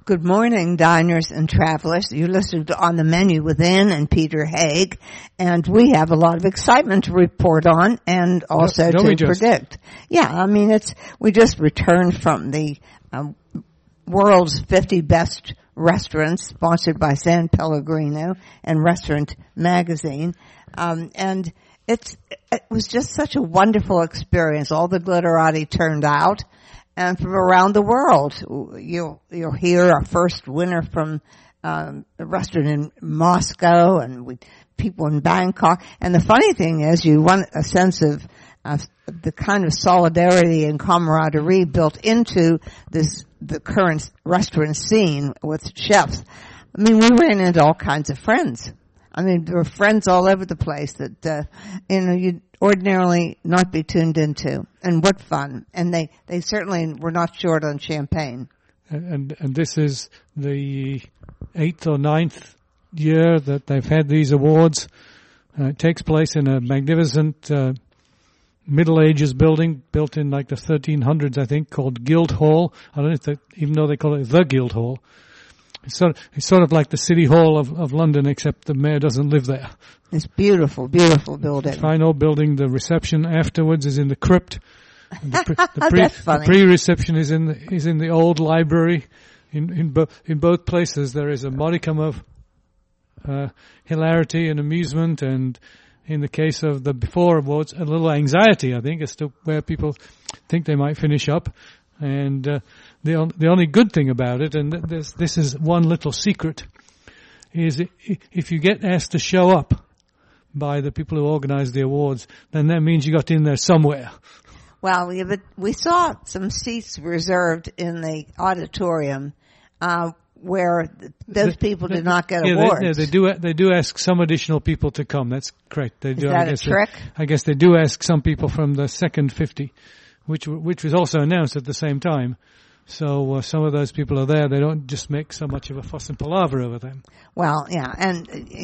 Good morning, diners and travelers. You listened to On the Menu with Ann and Peter Haig, and we have a lot of excitement to report on and also to predict. Yeah, I mean, we just returned from the world's 50 best restaurants, sponsored by San Pellegrino and Restaurant Magazine, and it was just such a wonderful experience. All the glitterati turned out. And from around the world, you'll hear our first winner from a restaurant in Moscow, and people in Bangkok. And the funny thing is, you want a sense of the kind of solidarity and camaraderie built into the current restaurant scene with chefs. I mean, we ran into all kinds of friends. I mean, there were friends all over the place that you'd ordinarily not be tuned into. And what fun. And they certainly were not short on champagne. And this is the 8th or 9th year that they've had these awards. It takes place in a magnificent Middle Ages building built in like the 1300s, I think, called Guildhall. I don't know even though they call it the Guildhall. It's sort of like the City Hall of London, except the mayor doesn't live there. It's beautiful, beautiful building. Fine old building. The reception afterwards is in the crypt. That's funny. The pre-reception is in the old library. In both places there is a modicum of hilarity and amusement, and in the case of the before awards, a little anxiety, I think, as to where people think they might finish up. And the only good thing about it, and this is one little secret, is if you get asked to show up by the people who organize the awards, then that means you got in there somewhere. Well, we saw some seats reserved in the auditorium where those people did not get awards. They do ask some additional people to come. That's correct. They do. Is that a trick? I guess they do ask some people from the second 50. Which was also announced at the same time. So some of those people are there. They don't just make so much of a fuss and palaver over them. Well, yeah, and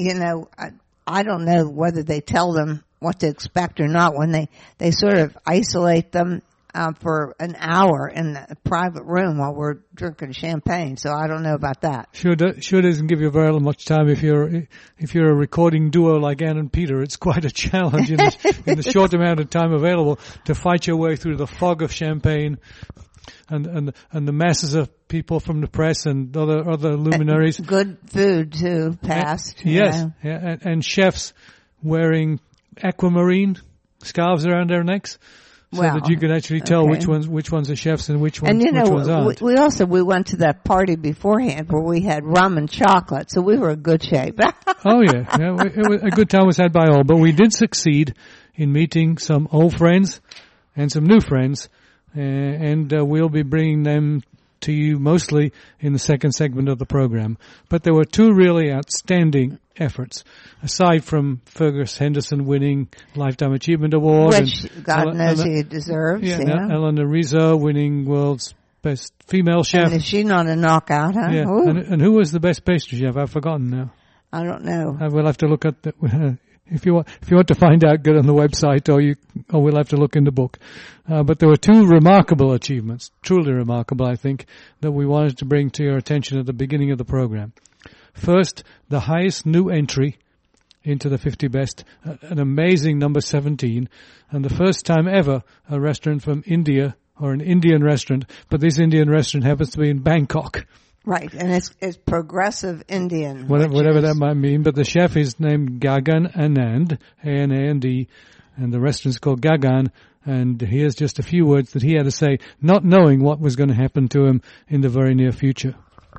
I don't know whether they tell them what to expect or not when they sort of isolate them for an hour in a private room while we're drinking champagne. So I don't know about that. Sure doesn't give you very much time if you're a recording duo like Ann and Peter. It's quite a challenge in the short amount of time available to fight your way through the fog of champagne and the masses of people from the press and other luminaries. Good food too, passed. Yes, yeah, and chefs wearing aquamarine scarves around their necks. So that you can actually tell which ones are chefs and which ones aren't. We went to that party beforehand where we had rum and chocolate, so we were in good shape. Oh yeah, a good time was had by all. But we did succeed in meeting some old friends and some new friends, and we'll be bringing them to you mostly in the second segment of the program. But there were two really outstanding efforts, aside from Fergus Henderson winning Lifetime Achievement Award. Which God knows he deserves. Yeah. Eleanor Rizzo winning World's Best Female Chef. And is she not a knockout, huh? Yeah. And who was the best pastry chef? I've forgotten now. I don't know. We'll have to look at if you want to find out, get on the website, or we'll have to look in the book. But there were two remarkable achievements, truly remarkable, I think, that we wanted to bring to your attention at the beginning of the program. First, the highest new entry into the 50 best, an amazing number 17, and the first time ever a restaurant from India, or an Indian restaurant, but this Indian restaurant happens to be in Bangkok. Right, and it's progressive Indian. Whatever that might mean, but the chef is named Gagan Anand, A-N-A-N-D, and the restaurant's called Gagan, and here's just a few words that he had to say, not knowing what was going to happen to him in the very near future.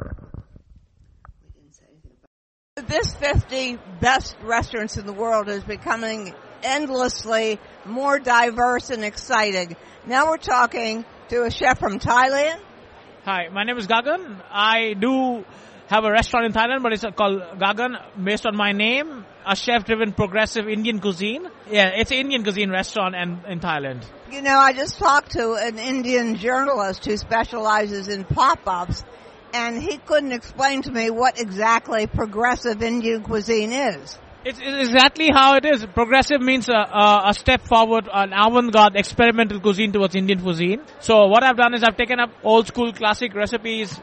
This 50 best restaurants in the world is becoming endlessly more diverse and exciting. Now we're talking to a chef from Thailand. Hi, my name is Gagan. I do have a restaurant in Thailand, but it's called Gagan, based on my name, a chef-driven progressive Indian cuisine. Yeah, it's an Indian cuisine restaurant in Thailand. You know, I just talked to an Indian journalist who specializes in pop-ups, and he couldn't explain to me what exactly progressive Indian cuisine is. It's exactly how it is. Progressive means a step forward, an avant-garde experimental cuisine towards Indian cuisine. So what I've done is I've taken up old school classic recipes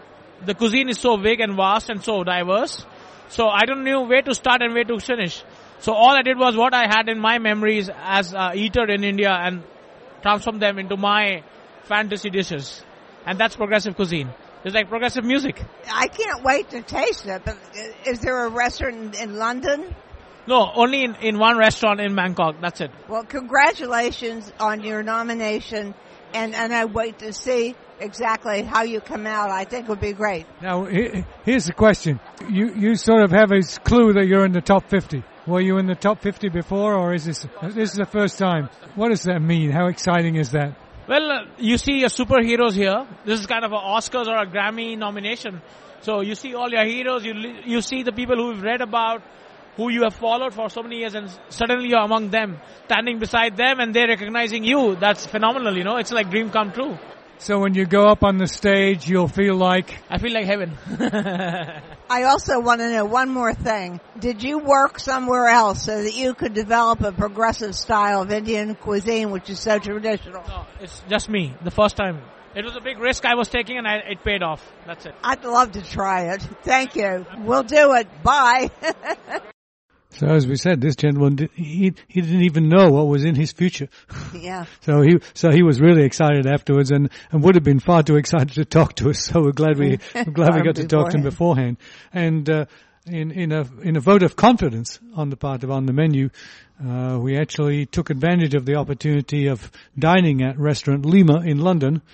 the cuisine is so big and vast and so diverse. So I don't know where to start and where to finish. So all I did was what I had in my memories as a eater in India and transform them into my fantasy dishes. And that's progressive cuisine. It's like progressive music. I can't wait to taste it, but is there a restaurant in London? No, only in one restaurant in Bangkok. That's it. Well, congratulations on your nomination, and I wait to see exactly how you come out. I think it would be great. Now, here's the question. You sort of have a clue that you're in the top 50. Were you in the top 50 before, or is this the first time? What does that mean? How exciting is that? Well, you see your superheroes here. This is kind of an Oscars or a Grammy nomination. So you see all your heroes. You see the people who you've read about, who you have followed for so many years, and suddenly you're among them, standing beside them, and they're recognizing you. That's phenomenal, It's like dream come true. So when you go up on the stage, you'll feel like... I feel like heaven. I also want to know one more thing. Did you work somewhere else so that you could develop a progressive style of Indian cuisine, which is so traditional? No, it's just me, the first time. It was a big risk I was taking, and it paid off. That's it. I'd love to try it. Thank you. We'll do it. Bye. So as we said, this gentleman, he didn't even know what was in his future. Yeah. So he was really excited afterwards and would have been far too excited to talk to us. So we're glad we got to talk to him beforehand. And, in a vote of confidence on the part of On the Menu, we actually took advantage of the opportunity of dining at restaurant Lima in London,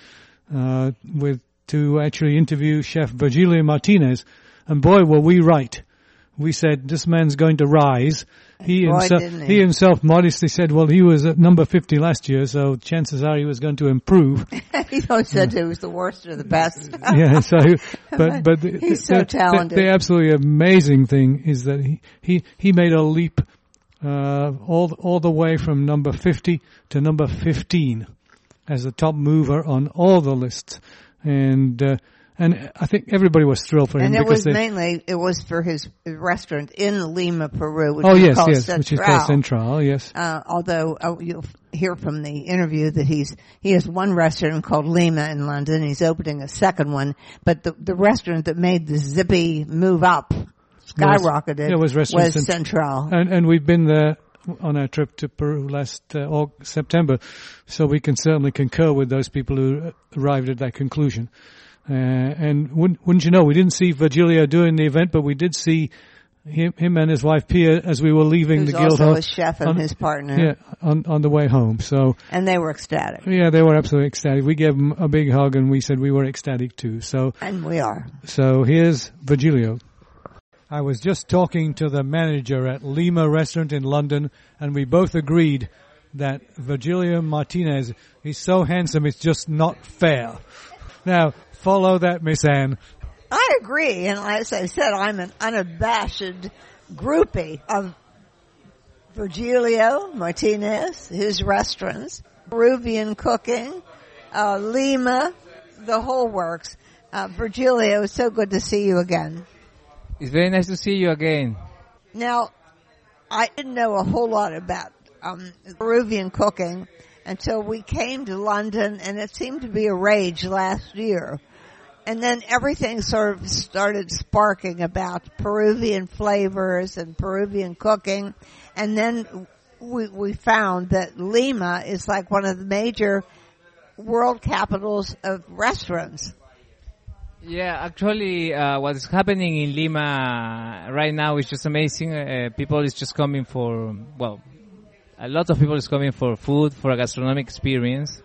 to actually interview Chef Virgilio Martinez. And boy, were we right. We said, this man's going to rise. He himself modestly said, well, he was at number 50 last year, so chances are he was going to improve. He always said it was the worst or the best. Yeah, so, but he's so talented. The absolutely amazing thing is that he made a leap, all the way from number 50 to number 15 as the top mover on all the lists. And I think everybody was thrilled for him. And it was for his restaurant in Lima, Peru, which is called Central, yes. Although you'll hear from the interview that he has one restaurant called Lima in London. He's opening a second one, but the restaurant that made the zippy move up, skyrocketed, was Central. And we've been there on our trip to Peru last September, so we can certainly concur with those people who arrived at that conclusion. And wouldn't you know, we didn't see Virgilio doing the event, but we did see him and his wife Pia as we were leaving the Guildhall. Also a chef and his partner. Yeah, on the way home. So. And they were ecstatic. Yeah, they were absolutely ecstatic. We gave them a big hug and we said we were ecstatic too. So. And we are. So here's Virgilio. I was just talking to the manager at Lima Restaurant in London, and we both agreed that Virgilio Martinez, he's so handsome it's just not fair. Now, follow that, Miss Anne. I agree, and as I said, I'm an unabashed groupie of Virgilio Martinez, his restaurants, Peruvian cooking, Lima, the whole works. Virgilio, it's so good to see you again. It's very nice to see you again. Now, I didn't know a whole lot about Peruvian cooking until we came to London, and it seemed to be a rage last year. And then everything sort of started sparking about Peruvian flavors and Peruvian cooking. And then we found that Lima is like one of the major world capitals of restaurants. Yeah, actually, what is happening in Lima right now is just amazing. People is just coming for, a lot of people is coming for food, for a gastronomic experience.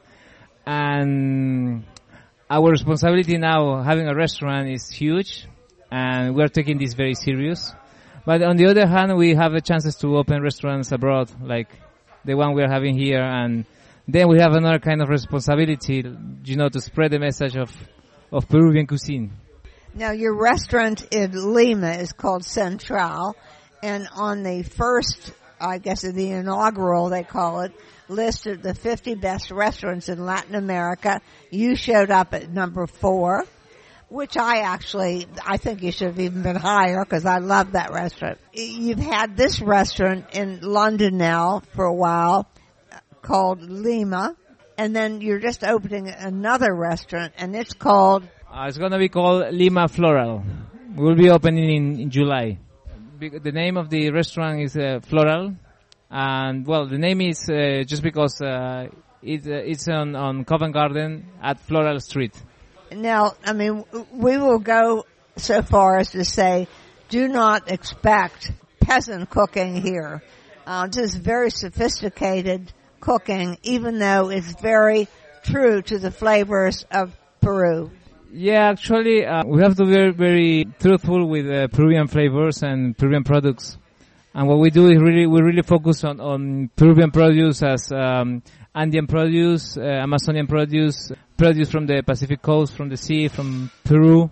And our responsibility now, having a restaurant, is huge. And we're taking this very serious. But on the other hand, we have the chances to open restaurants abroad, like the one we're having here. And then we have another kind of responsibility, to spread the message of Peruvian cuisine. Now, your restaurant in Lima is called Central, and on the first, I guess the inaugural, they call it, list of the 50 best restaurants in Latin America, you showed up at number 4, which I think you should have even been higher because I love that restaurant. You've had this restaurant in London now for a while called Lima. And then you're just opening another restaurant, and it's called It's going to be called Lima Floral. We'll be opening in July. The name of the restaurant is Floral. And, well, the name is just because it's on Covent Garden at Floral Street. Now, I mean, we will go so far as to say, do not expect peasant cooking here. This is very sophisticated cooking, even though it's very true to the flavors of Peru. Yeah, actually, we have to be very, very truthful with Peruvian flavors and Peruvian products. And what we do is we really focus on Peruvian produce as Andean produce, Amazonian produce from the Pacific coast, from the sea, from Peru.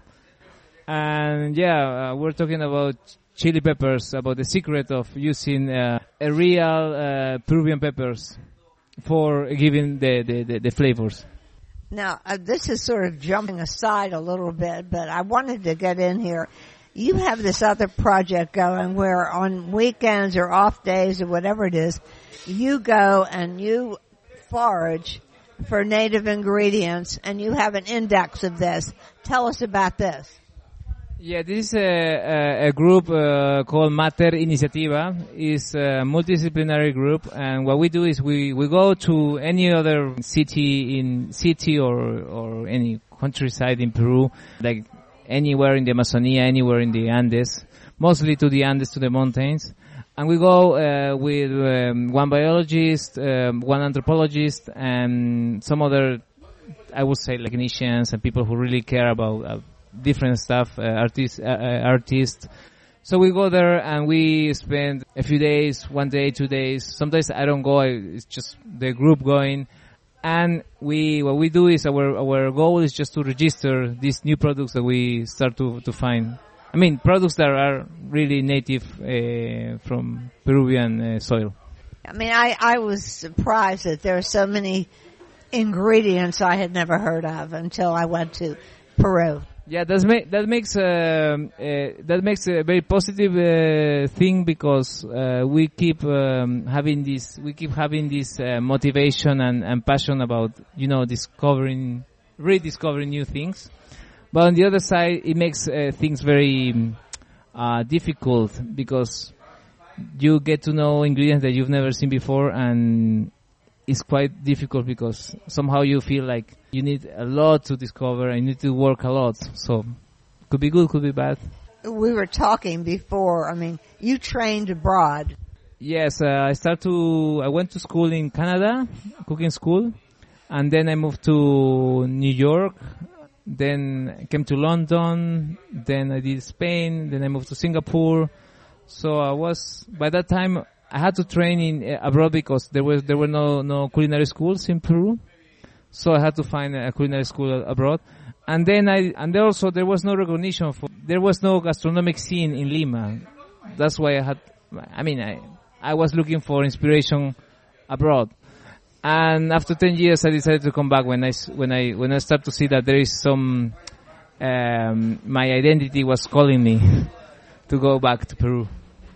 And we're talking about chili peppers, about the secret of using a real Peruvian peppers for giving the flavors. Now, this is sort of jumping aside a little bit, but I wanted to get in here. You have this other project going where on weekends or off days or whatever it is, you go and you forage for native ingredients and you have an index of this. Tell us about this. Yeah, this is a group called Mater Iniciativa. It's a multidisciplinary group, and what we do is we go to any other city or any countryside in Peru, like anywhere in the Amazonia, anywhere in the Andes, mostly to the Andes, to the mountains. And we go with one biologist, one anthropologist, and some other, I would say, technicians and people who really care about different stuff, artists. So we go there and we spend a few days, 1 day, 2 days. Sometimes I don't go, it's just the group going. And what we do is our goal is just to register these new products that we start to find. I mean, products that are really native from Peruvian soil. I mean, I was surprised that there are so many ingredients I had never heard of until I went to Peru. Yeah, that makes a very positive thing because we keep having this motivation and passion about rediscovering new things. But on the other side, it makes things very difficult because you get to know ingredients that you've never seen before, and it's quite difficult because somehow you feel like you need a lot to discover and you need to work a lot. So could be good, could be bad. We were talking before. I mean, you trained abroad. Yes, I went to school in Canada, cooking school, and then I moved to New York, then I came to London, then I did Spain, then I moved to Singapore. So by that time, I had to train abroad because there were no culinary schools in Peru. So I had to find a culinary school abroad. And then there was no recognition there was no gastronomic scene in Lima. That's why I was looking for inspiration abroad. And after 10 years I decided to come back when I start to see that there is some, my identity was calling me to go back to Peru.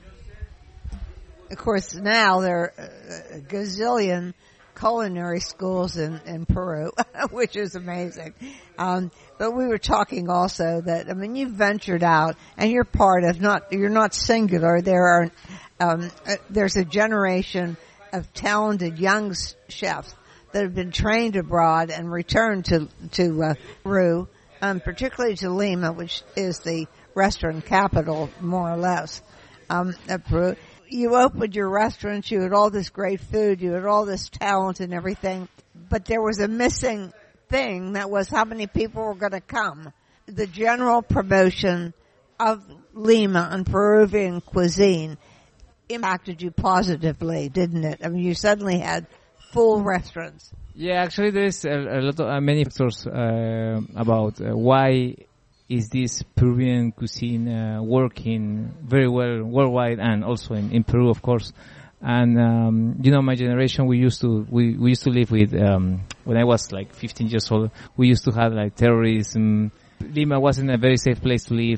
Of course, now there are a gazillion culinary schools in Peru, which is amazing. But we were talking also that, I mean, you've ventured out and you're you're not singular. There's a generation of talented young chefs that have been trained abroad and returned to Peru, particularly to Lima, which is the restaurant capital, more or less, of Peru. You opened your restaurant, you had all this great food, you had all this talent and everything, but there was a missing thing that was how many people were going to come. The general promotion of Lima and Peruvian cuisine impacted you positively, didn't it? I mean, you suddenly had full restaurants. Yeah, actually there is many factors about why is this Peruvian cuisine working very well worldwide and also in Peru, of course. And my generation, we used to live with when I was like 15 years old, we used to have like terrorism. Lima wasn't a very safe place to live,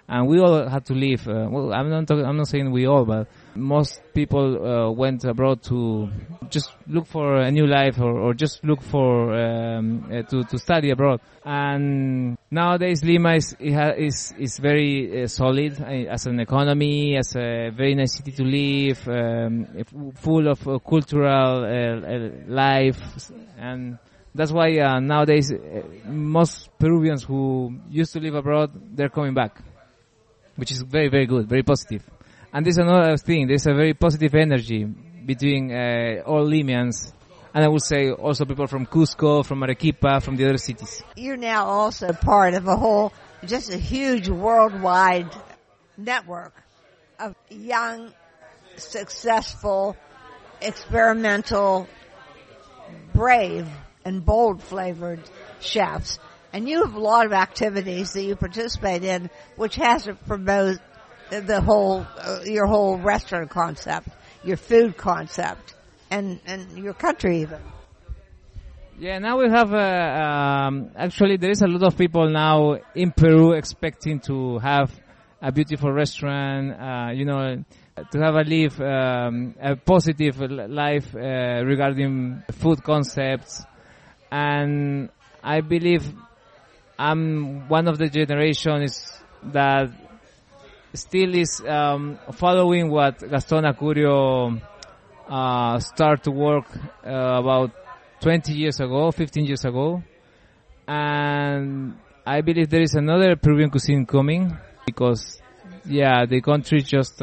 And we all had to leave. Well, I'm not saying we all, but most people went abroad to just look for a new life, or just look for to study abroad. And nowadays Lima is very solid as an economy, as a very nice city to live, full of cultural life, and that's why nowadays most Peruvians who used to live abroad, they're coming back, which is very, very good, very positive. And there's another thing, there's a very positive energy between all Limians, and I would say also people from Cusco, from Arequipa, from the other cities. You're now also part of just a huge worldwide network of young, successful, experimental, brave, and bold-flavored chefs. And you have a lot of activities that you participate in, which has to promote your whole restaurant concept, your food concept, and your country even. Yeah, now we have, actually there is a lot of people now in Peru expecting to have a beautiful restaurant, to have a positive life regarding food concepts. And I believe I'm one of the generations that still is following what Gaston Acurio started to work about 15 years ago. And I believe there is another Peruvian cuisine coming, because the country just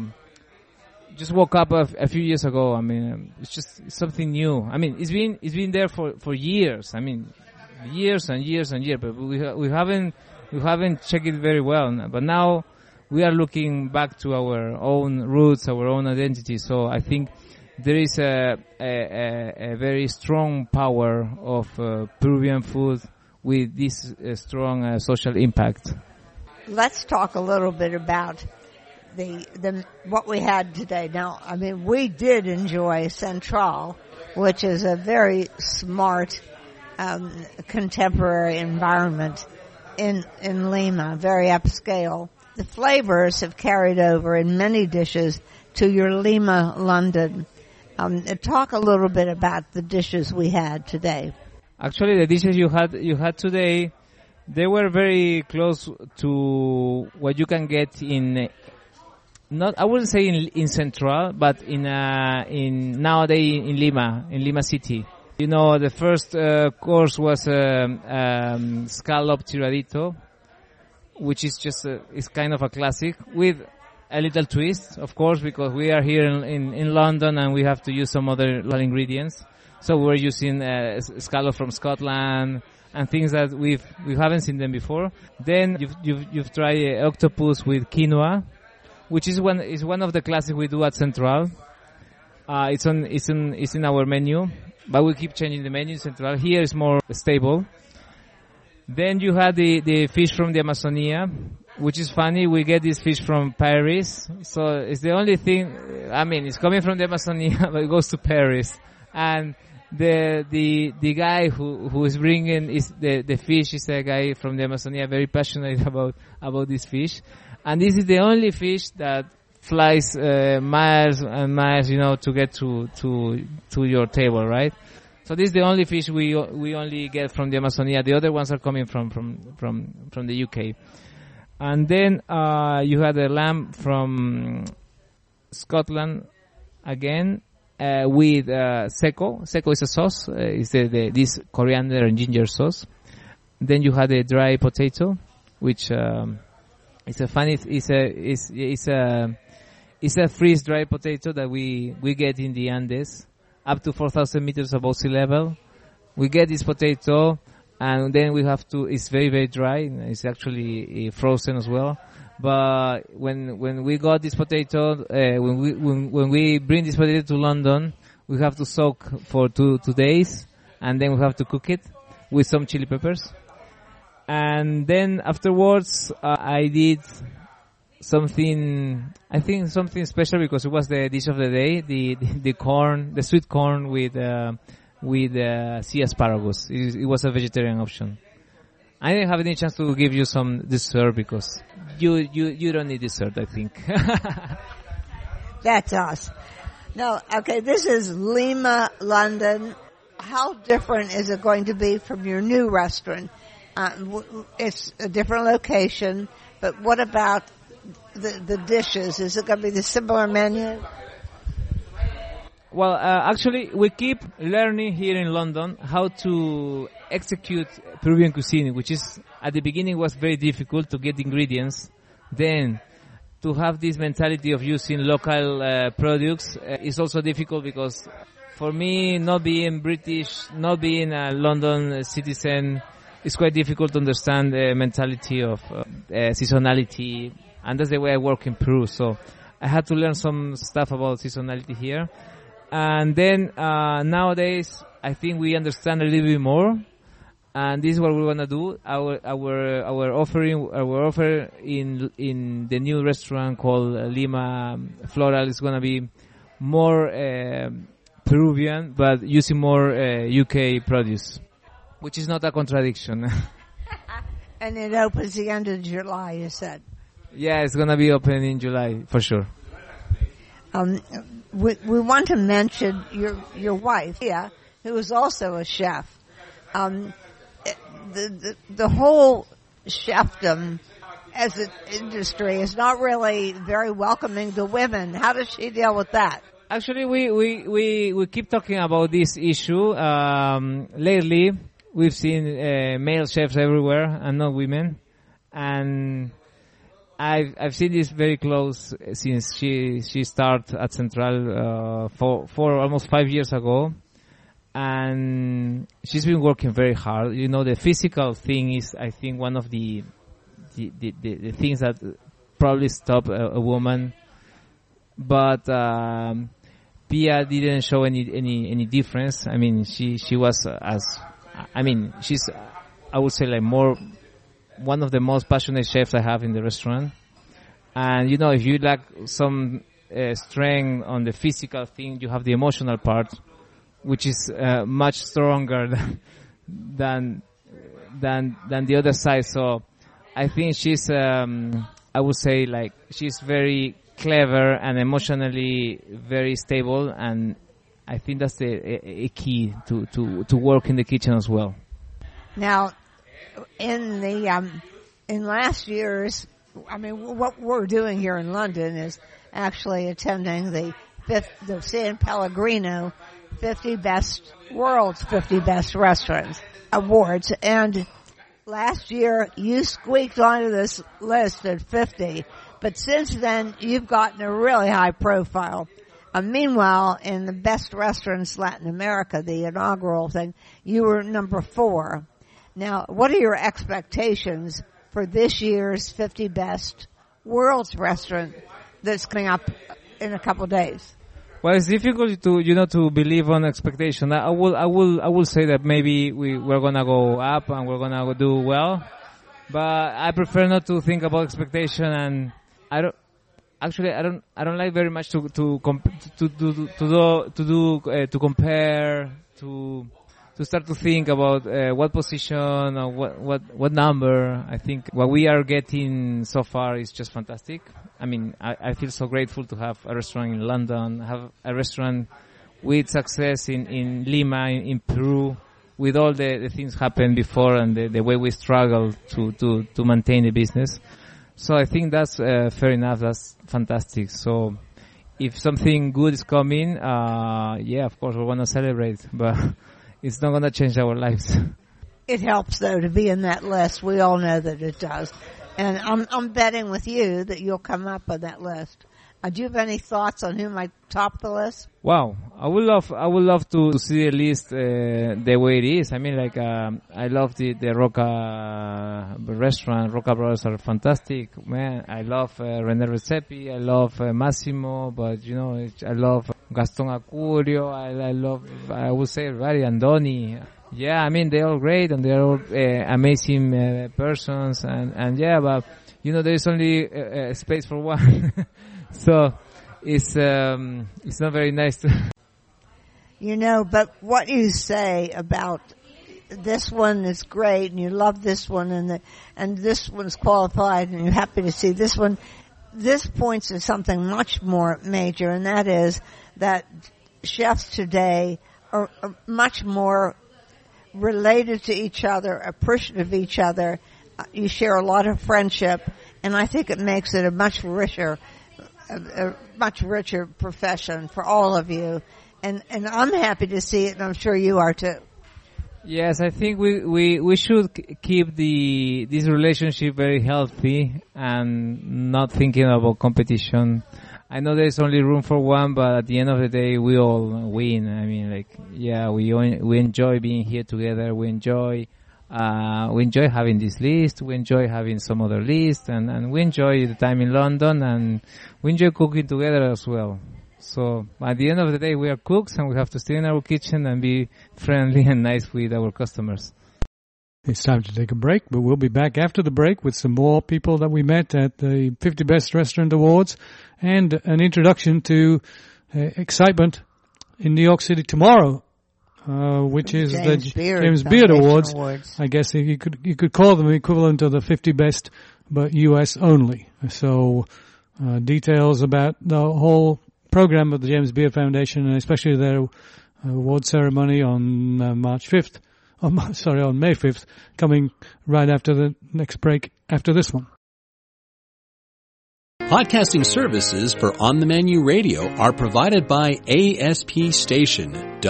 woke up a few years ago. I mean, it's just something new. I mean, it's been there for years. I mean, years and years and years, but we haven't checked it very well. But now we are looking back to our own roots, our own identity. So I think there is a very strong power of Peruvian food with this strong social impact. Let's talk a little bit about what we had today. Now, I mean, we did enjoy Central, which is a very smart, contemporary environment in Lima, very upscale. The flavors have carried over in many dishes to your Lima London. Talk a little bit about the dishes we had today. Actually, the dishes you had today, they were very close to what you can get in. I wouldn't say in Central, but nowadays in Lima City. You know, the first course was scallop tiradito, which is is kind of a classic with a little twist, of course, because we are here in London and we have to use some other local ingredients. So we're using scallop from Scotland and things that we haven't seen them before. Then you've tried octopus with quinoa, which is one of the classics we do at Central. It's in our menu, but we keep changing the menu. Central here is more stable. Then you had the fish from the Amazonia, which is funny. We get this fish from Paris, so it's the only thing. I mean, it's coming from the Amazonia, but it goes to Paris. And the guy who is bringing the fish is a guy from the Amazonia, very passionate about this fish. And this is the only fish that flies miles and miles, to get to your table, right? So this is the only fish we only get from the Amazonia. The other ones are coming from the UK. And then you had a lamb from Scotland again with seco. Seco is a sauce. It's this coriander and ginger sauce. Then you had a dry potato, which it's a freeze dry potato that we get in the Andes, up to 4,000 meters above sea level. We get this potato, and then it's very, very dry. It's actually frozen as well. But when we got this potato, when we bring this potato to London, we have to soak for 2 days, and then we have to cook it with some chili peppers. And then afterwards, I did something special, because it was the dish of the day, the sweet corn with sea asparagus. It was a vegetarian option. I didn't have any chance to give you some dessert because you don't need dessert, I think. That's us. No, okay, this is Lima, London. How different is it going to be from your new restaurant? It's a different location, but what about the dishes? Is it going to be the similar menu? Well, actually, we keep learning here in London how to execute Peruvian cuisine, which is, at the beginning, was very difficult to get ingredients. Then, to have this mentality of using local products is also difficult because, for me, not being British, not being a London citizen, it's quite difficult to understand the mentality of seasonality, and that's the way I work in Peru. So, I had to learn some stuff about seasonality here. And then nowadays, I think we understand a little bit more, and this is what we want to do. Our offer in the new restaurant called Lima Floral is going to be more Peruvian, but using more UK produce, which is not a contradiction. And it opens the end of July, you said. Yeah, it's going to be open in July for sure. We want to mention your wife, yeah, who is also a chef. The whole chefdom as an industry is not really very welcoming to women. How does she deal with that? Actually, we keep talking about this issue. Lately, we've seen male chefs everywhere and not women, and I've seen this very close since she started at Central for almost 5 years ago, and she's been working very hard. You know, the physical thing is, I think, one of the things that probably stop a woman. But Pia didn't show any difference. I mean, she was she's, I would say, like one of the most passionate chefs I have in the restaurant. And, you know, if you lack some strength on the physical thing, you have the emotional part, which is much stronger than the other side. So I think she's, I would say, like, she's very clever and emotionally very stable, and I think that's a key to work in the kitchen as well. Now, in last year's, I mean, what we're doing here in London is actually attending the San Pellegrino 50 World's 50 Best Restaurants Awards, and last year you squeaked onto this list at 50, but since then you've gotten a really high profile. Meanwhile, in the Best Restaurants Latin America, the inaugural thing, you were number 4. Now, what are your expectations for this year's 50 Best World's Restaurant that's coming up in a couple of days? Well, it's difficult to believe on expectation. I will say that maybe we're gonna go up and we're gonna do well, but I prefer not to think about expectation, and I don't like very much to compare, to start to think about what position or what number. I think what we are getting so far is just fantastic. I mean, I feel so grateful to have a restaurant in London, have a restaurant with success in Lima, in Peru, with all the things happened before and the way we struggle to maintain the business. So I think that's fair enough. That's fantastic. So if something good is coming, yeah, of course we want to celebrate, but it's not going to change our lives. It helps, though, to be in that list. We all know that it does. And I'm betting with you that you'll come up on that list. Do you have any thoughts on who might top the list? Wow, I would love to see the list the way it is. I mean, like, I love the Roca restaurant. Roca Brothers are fantastic, man. I love René Redzepi. I love Massimo, but you know, I love Gaston Acurio. I would say everybody, Andoni. Yeah, I mean, they're all great and they're all amazing persons, and yeah, but you know, there is only space for one. So it's not very nice to. You know, but what you say about this one is great and you love this one and this one's qualified and you're happy to see this one. This points to something much more major, and that is that chefs today are much more related to each other, appreciative of each other. You share a lot of friendship, and I think it makes it a much richer profession for all of you. And I'm happy to see it, and I'm sure you are too. Yes, I think we should keep this relationship very healthy and not thinking about competition. I know there's only room for one, but at the end of the day, we all win. I mean, we enjoy being here together. We enjoy having this list. We enjoy having some other list, and we enjoy the time in London, and we enjoy cooking together as well. So at the end of the day, we are cooks and we have to stay in our kitchen and be friendly and nice with our customers. It's time to take a break, but we'll be back after the break with some more people that we met at the 50 Best Restaurant Awards and an introduction to excitement in New York City tomorrow, which is the James Beard Awards. I guess you could call them equivalent to the 50 Best, but U.S. only. So details about the whole program of the James Beard Foundation, and especially their award ceremony on May 5th, coming right after the next break after this one. Podcasting services for On the Menu Radio are provided by ASP Station,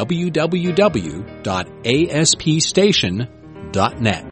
www.aspstation.net.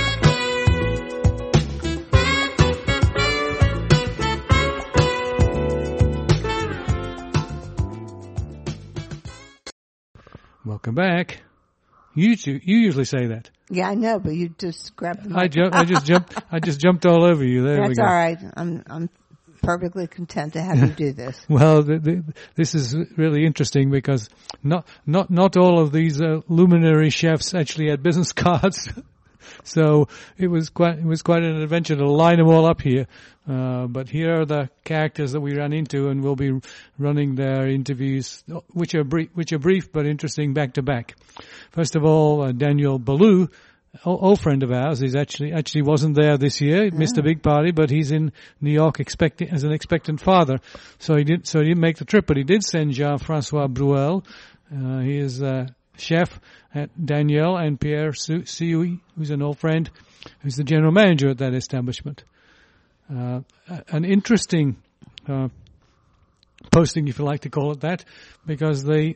Welcome back. You usually say that. Yeah, I know, but you just grabbed the mic. I just jumped all over you. There we go. That's all right. I'm perfectly content to have you do this. Well, this is really interesting because not all of these luminary chefs actually had business cards. So it was quite an adventure to line them all up here. But here are the characters that we ran into, and we'll be running their interviews, which are brief but interesting back to back. First of all, Daniel Ballou, old friend of ours, he's actually wasn't there this year. He missed a big party, but he's in New York as an expectant father. So he didn't make the trip, but he did send Jean-François Bruel. He is chef at Daniel, and Pierre Sioui, who's an old friend, who's the general manager at that establishment. An interesting posting, if you like to call it that, because the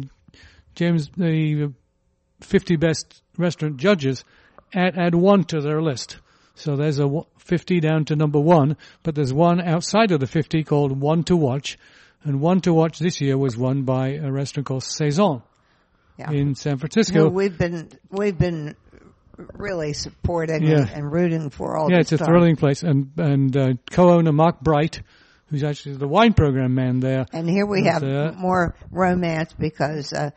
50 best restaurant judges add one to their list. So there's a 50 down to number one, but there's one outside of the 50 called One to Watch, and One to Watch this year was won by a restaurant called Saison. Yeah. In San Francisco. No, we've been really supporting and rooting for all this. Yeah, it's a thrilling place. And co-owner Mark Bright, who's actually the wine program man there. And here we have more romance because I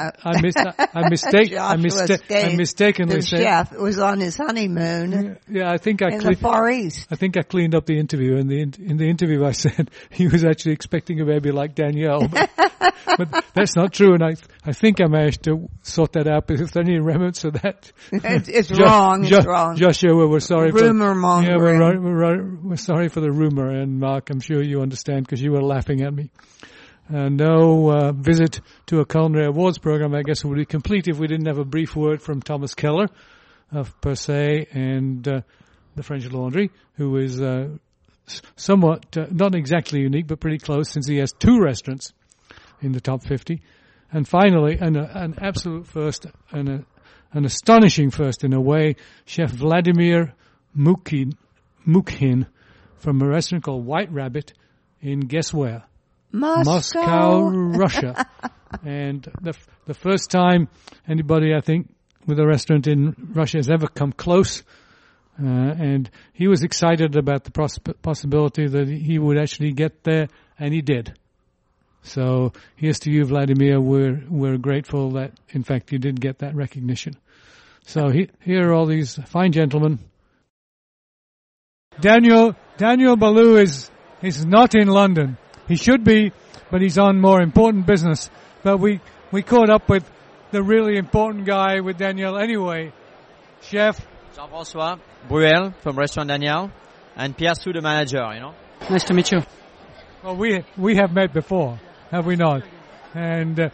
mistakenly said chef was on his honeymoon. Yeah, I think in the Far East. I think I cleaned up the interview. In the interview, I said he was actually expecting a baby like Danielle, but that's not true. And I think I managed to sort that out. But if there are any remnants of that, it's wrong. It's wrong. Joshua, we're sorry. Rumor mongering. Yeah, we're sorry for the rumor, and Mark, I'm sure you understand because you were laughing at me. No visit to a culinary awards program, I guess, would be complete if we didn't have a brief word from Thomas Keller of Per Se and the French Laundry, who is somewhat, not exactly unique, but pretty close since he has two restaurants in the top 50. And finally, an absolute first, an astonishing first in a way, Chef Vladimir Mukhin from a restaurant called White Rabbit in guess where? Moscow, Russia. And the first time anybody, I think, with a restaurant in Russia has ever come close. And he was excited about the possibility that he would actually get there, and he did. So here's to you, Vladimir. We're grateful that, in fact, you did get that recognition. So here are all these fine gentlemen. Daniel Ballou is not in London. He should be, but he's on more important business. But we caught up with the really important guy with Daniel anyway. Chef? Jean-François Bruel from Restaurant Daniel, and Pierre Sou, the manager, Nice to meet you. Well, we have met before, have we not? And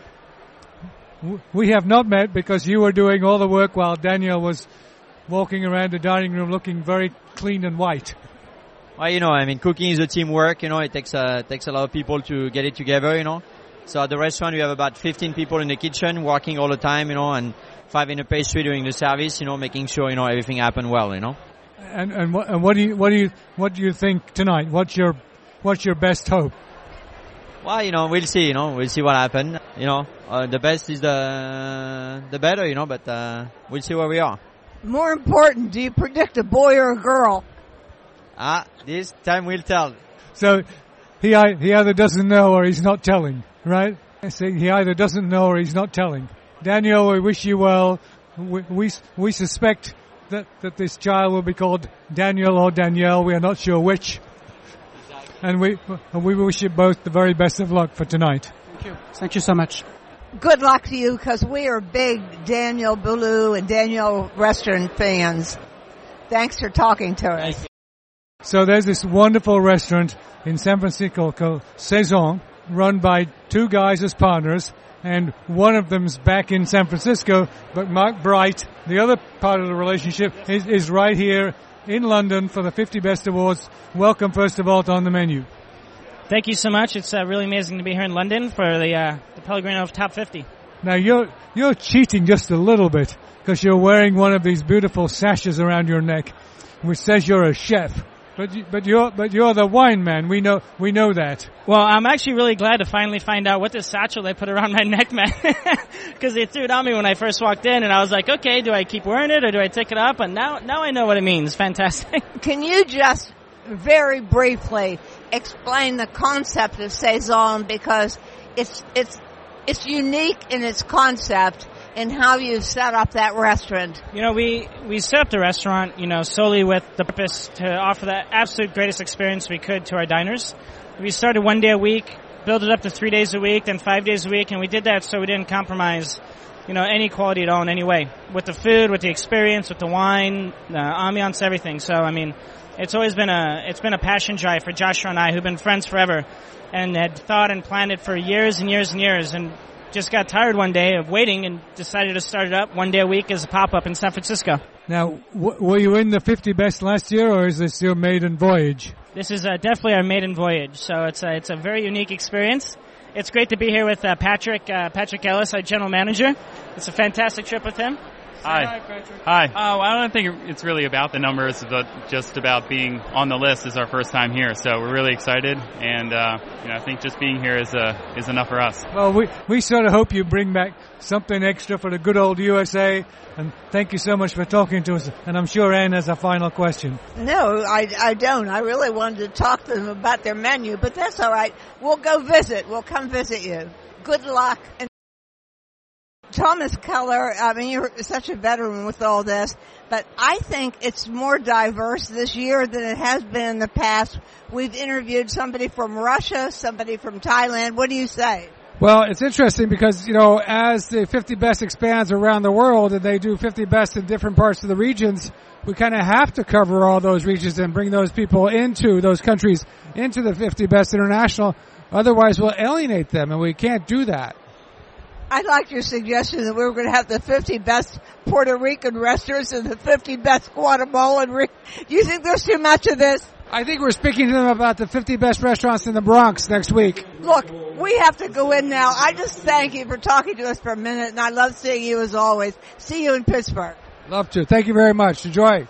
we have not met because you were doing all the work while Daniel was walking around the dining room looking very clean and white. Well, cooking is a teamwork, it takes a lot of people to get it together, So at the restaurant we have about 15 people in the kitchen working all the time, and 5 in the pastry doing the service, making sure, everything happened well, And what do you think tonight? What's your best hope? Well, we'll see, we'll see what happens. The best is the better, but we'll see where we are. More important, do you predict a boy or a girl? This time we'll tell. So he either doesn't know or he's not telling, right? He either doesn't know or he's not telling. Daniel, we wish you well. We suspect that this child will be called Daniel or Danielle. We are not sure which. And we wish you both the very best of luck for tonight. Thank you. Thank you so much. Good luck to you, because we are big Daniel Boulud and Daniel restaurant fans. Thanks for talking to us. So there's this wonderful restaurant in San Francisco called Saison, run by 2 guys as partners, and one of them's back in San Francisco, but Mark Bright, the other part of the relationship, is right here in London for the 50 Best Awards. Welcome, first of all, to On the Menu. Thank you so much. It's really amazing to be here in London for the Pellegrino Top 50. Now, you're cheating just a little bit, because you're wearing one of these beautiful sashes around your neck, which says you're a chef. But you're the wine man. We know that. Well, I'm actually really glad to finally find out what this satchel they put around my neck meant, because they threw it on me when I first walked in, and I was like, okay, do I keep wearing it or do I take it up? And now I know what it means. Fantastic. Can you just very briefly explain the concept of Saison, because it's unique in its concept and how you've set up that restaurant? We set up the restaurant, solely with the purpose to offer the absolute greatest experience we could to our diners. We started 1 day a week, built it up to 3 days a week, then 5 days a week, and we did that so we didn't compromise, any quality at all in any way. With the food, with the experience, with the wine, the ambiance, everything. So, it's always been a passion drive for Joshua and I, who've been friends forever, and had thought and planned it for years and years and years, and just got tired one day of waiting and decided to start it up 1 day a week as a pop-up in San Francisco. Now, were you in the 50 Best last year, or is this your maiden voyage? This is definitely our maiden voyage, so it's a very unique experience. It's great to be here with Patrick Ellis, our general manager. It's a fantastic trip with him. Hi, Patrick. Hi. I don't think it's really about the numbers, but just about being on the list is our first time here. So we're really excited, and I think just being here is enough for us. Well, we sort of hope you bring back something extra for the good old USA, and thank you so much for talking to us. And I'm sure Anne has a final question. No, I don't. I really wanted to talk to them about their menu, but that's all right. We'll go visit. We'll come visit you. Good luck. And Thomas Keller, you're such a veteran with all this, but I think it's more diverse this year than it has been in the past. We've interviewed somebody from Russia, somebody from Thailand. What do you say? Well, it's interesting because, as the 50 Best expands around the world and they do 50 Best in different parts of the regions, we kind of have to cover all those regions and bring those people into those countries, into the 50 Best International. Otherwise, we'll alienate them, and we can't do that. I liked your suggestion that we were going to have the 50 best Puerto Rican restaurants and the 50 best Guatemalan. Do you think there's too much of this? I think we're speaking to them about the 50 best restaurants in the Bronx next week. Look, we have to go in now. I just thank you for talking to us for a minute, and I love seeing you as always. See you in Pittsburgh. Love to. Thank you very much. Enjoy.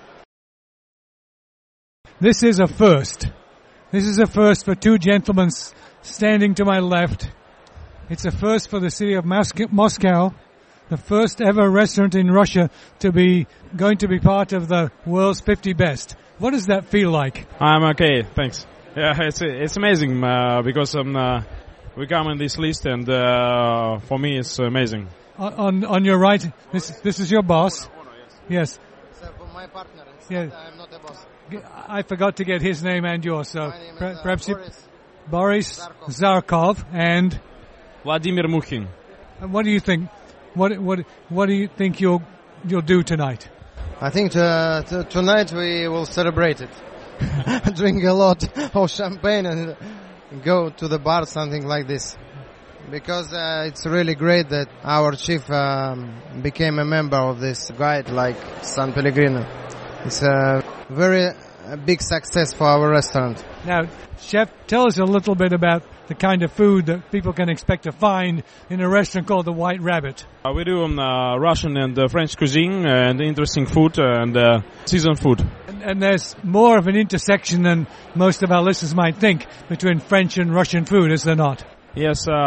This is a first. This is a first for 2 gentlemen standing to my left. It's a first for the city of Moscow, the first ever restaurant in Russia going to be part of the world's 50 best. What does that feel like? I'm okay, thanks. Yeah, it's amazing because we come in this list, and for me it's amazing. On your right, this is your boss. Yes. My partner. Yeah. I'm not a boss. I forgot to get his name and yours, so perhaps Boris Zarkov and Vladimir Mukhin. And what do you think? What do you think you'll do tonight? I think tonight we will celebrate it. Drink a lot of champagne and go to the bar, something like this. Because it's really great that our chief became a member of this guide like San Pellegrino. It's a very big success for our restaurant. Now, Chef, tell us a little bit about the kind of food that people can expect to find in a restaurant called the White Rabbit. We do Russian and French cuisine and interesting food and seasoned food. And there's more of an intersection than most of our listeners might think between French and Russian food, is there not? Yes, we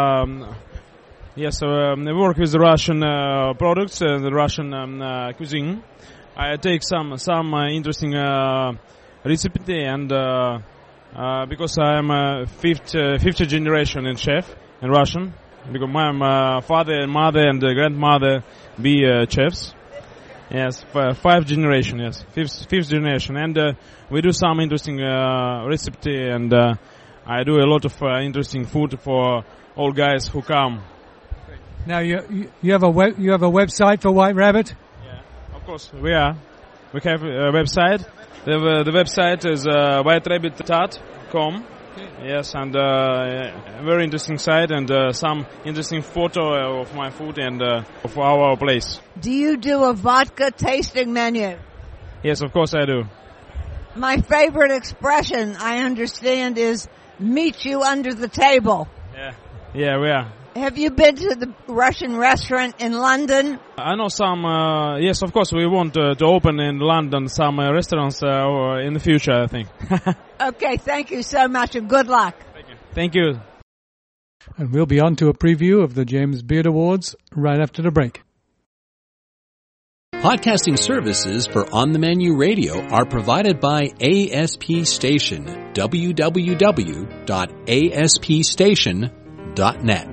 work with the Russian products and the Russian cuisine. I take some interesting recipe and because I'm a fifth generation in chef in Russian, because my father and mother and grandmother be chefs. Yes, 5 generation. Yes, fifth generation, and we do some interesting recipe and. I do a lot of interesting food for all guys who come. Now you have a website for White Rabbit? Yeah, of course we have a website. The website is whiterabbit.com. Yes, and a very interesting site and some interesting photo of my food and of our place. Do you do a vodka tasting menu? Yes, of course I do. My favorite expression, I understand, is meet you under the table. Yeah, we are. Have you been to the Russian restaurant in London? I know some, yes, of course, we want to open in London some restaurants in the future, I think. Okay, thank you so much and good luck. Thank you. And we'll be on to a preview of the James Beard Awards right after the break. Podcasting services for On the Menu Radio are provided by ASP Station, www.aspstation.net.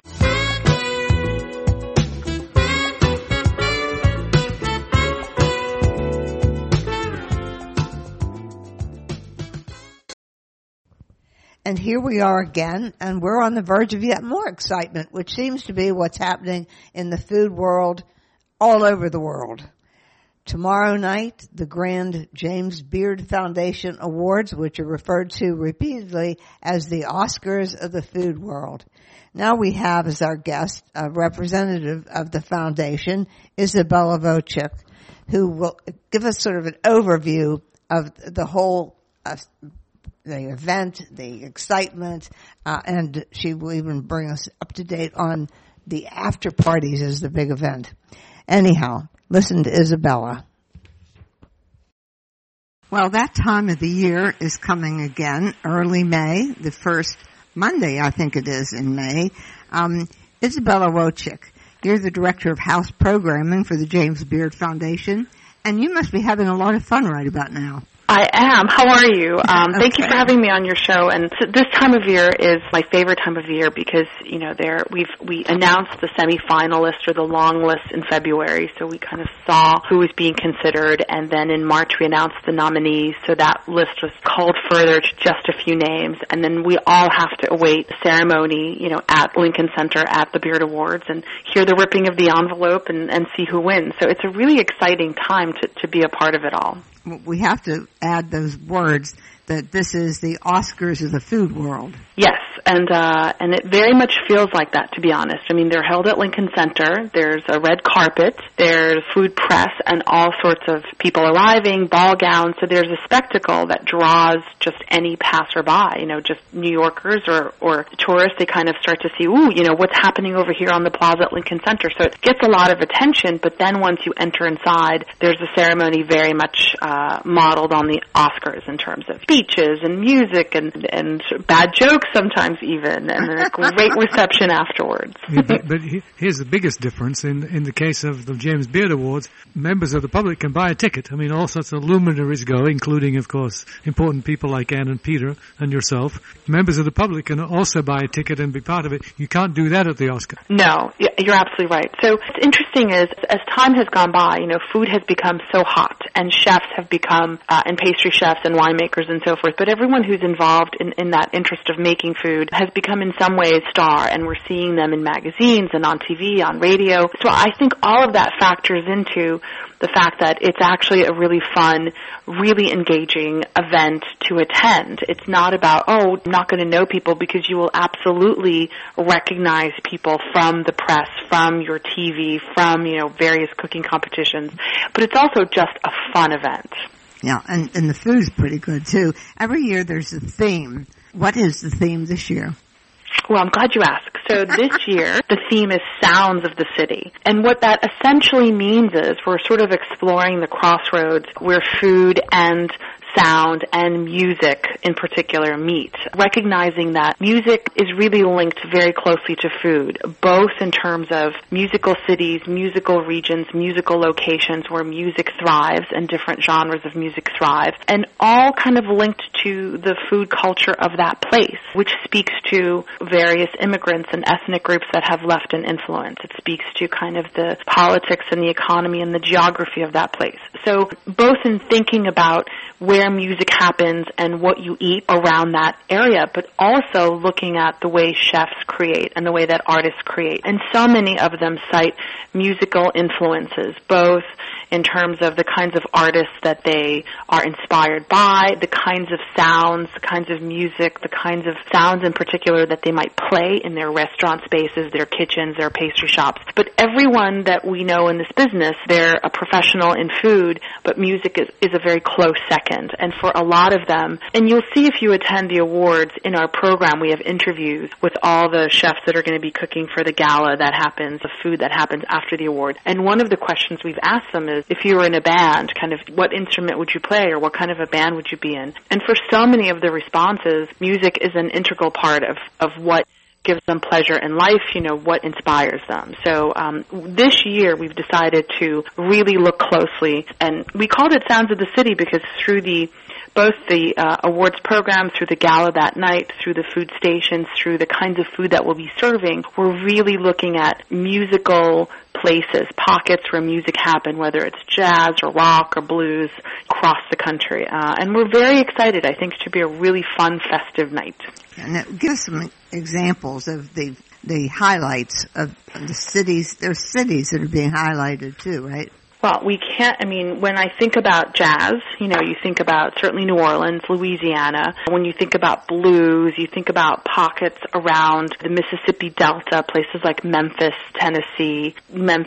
And here we are again, and we're on the verge of yet more excitement, which seems to be what's happening in the food world all over the world. Tomorrow night, the Grand James Beard Foundation Awards, which are referred to repeatedly as the Oscars of the food world. Now we have as our guest a representative of the foundation, Isabella Wojcik, who will give us sort of an overview of the whole the event, the excitement, and she will even bring us up to date on the after parties as the big event. Anyhow, listen to Isabella. Well, that time of the year is coming again, early May, the first Monday, I think it is, in May. Isabella Wojcik, you're the Director of House Programming for the James Beard Foundation, and you must be having a lot of fun right about now. I am. How are you? Thank you for having me on your show. And so this time of year is my favorite time of year because, you know, we announced the semifinalists or the long list in February, so we kind of saw who was being considered, and then in March we announced the nominees, so that list was culled further to just a few names, and then we all have to await the ceremony, you know, at Lincoln Center at the Beard Awards and hear the ripping of the envelope and see who wins. So it's a really exciting time to be a part of it all. We have to add those words that this is the Oscars of the food world. Yes, and it very much feels like that, to be honest. I mean, they're held at Lincoln Center. There's a red carpet. There's food press and all sorts of people arriving, ball gowns. So there's a spectacle that draws just any passerby, you know, just New Yorkers or tourists. They kind of start to see, ooh, you know, what's happening over here on the plaza at Lincoln Center. So it gets a lot of attention, but then once you enter inside, there's a ceremony very much modeled on the Oscars in terms of speeches and music and bad jokes sometimes even, and a great reception afterwards. Yeah, but here's the biggest difference. In the case of the James Beard Awards, members of the public can buy a ticket. I mean, all sorts of luminaries go, including, of course, important people like Anne and Peter and yourself. Members of the public can also buy a ticket and be part of it. You can't do that at the Oscar. No, you're absolutely right. So what's interesting is, as time has gone by, you know, food has become so hot, and chefs have become, and pastry chefs and winemakers and so forth, but everyone who's involved in that interest of making food has become in some ways a star, and we're seeing them in magazines and on TV, on radio. So I think all of that factors into the fact that it's actually a really fun, really engaging event to attend. It's not about, I'm not going to know people, because you will absolutely recognize people from the press, from your TV, from, various cooking competitions. But it's also just a fun event. Yeah, and the food's pretty good too. Every year there's a theme. What is the theme this year? Well, I'm glad you asked. So this year, the theme is Sounds of the City. And what that essentially means is we're sort of exploring the crossroads where food and sound and music in particular meet, recognizing that music is really linked very closely to food, both in terms of musical cities, musical regions, musical locations where music thrives and different genres of music thrive, and all kind of linked to the food culture of that place, which speaks to various immigrants and ethnic groups that have left an influence. It speaks to kind of the politics and the economy and the geography of that place. So both in thinking about where music happens and what you eat around that area, but also looking at the way chefs create and the way that artists create. And so many of them cite musical influences, both in terms of the kinds of artists that they are inspired by, the kinds of sounds, the kinds of music, the kinds of sounds in particular that they might play in their restaurant spaces, their kitchens, their pastry shops. But everyone that we know in this business, they're a professional in food, but music is a very close second. And for a lot of them, and you'll see if you attend the awards in our program, we have interviews with all the chefs that are going to be cooking for the gala that happens, the food that happens after the award. And one of the questions we've asked them is, if you were in a band, kind of what instrument would you play, or what kind of a band would you be in? And for so many of the responses, music is an integral part of what gives them pleasure in life, what inspires them. So this year we've decided to really look closely, and we called it Sounds of the City because through both the awards program, through the gala that night, through the food stations, through the kinds of food that we'll be serving, we're really looking at musical places, pockets where music happen, whether it's jazz or rock or blues across the country. And we're very excited, I think, to be a really fun, festive night. And give us some examples of the highlights of the cities. There's cities that are being highlighted too, right? Well, when I think about jazz, you think about certainly New Orleans, Louisiana. When you think about blues, you think about pockets around the Mississippi Delta, places like Memphis, Tennessee,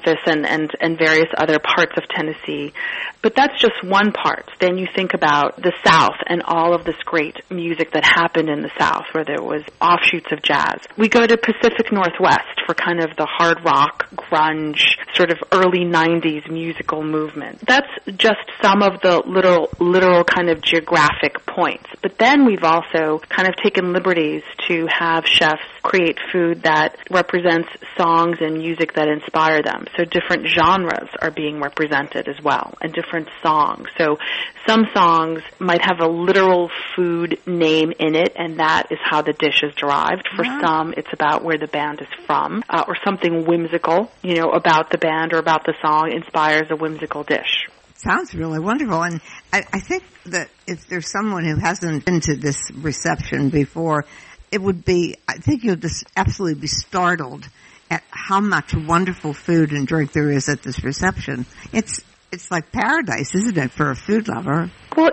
and various other parts of Tennessee. But that's just one part. Then you think about the South and all of this great music that happened in the South, where there was offshoots of jazz. We go to Pacific Northwest for kind of the hard rock, grunge, sort of early 90s musical movement. That's just some of the literal kind of geographic points. But then we've also kind of taken liberties to have chefs create food that represents songs and music that inspire them. So different genres are being represented as well, and different songs. So some songs might have a literal food name in it, and that is how the dish is derived. For some, it's about where the band is from, or something whimsical, about the band or about the song inspires a whimsical dish. Sounds really wonderful. And I think that if there's someone who hasn't been to this reception before, I think you'll just absolutely be startled at how much wonderful food and drink there is at this reception. It's like paradise, isn't it, for a food lover? Well,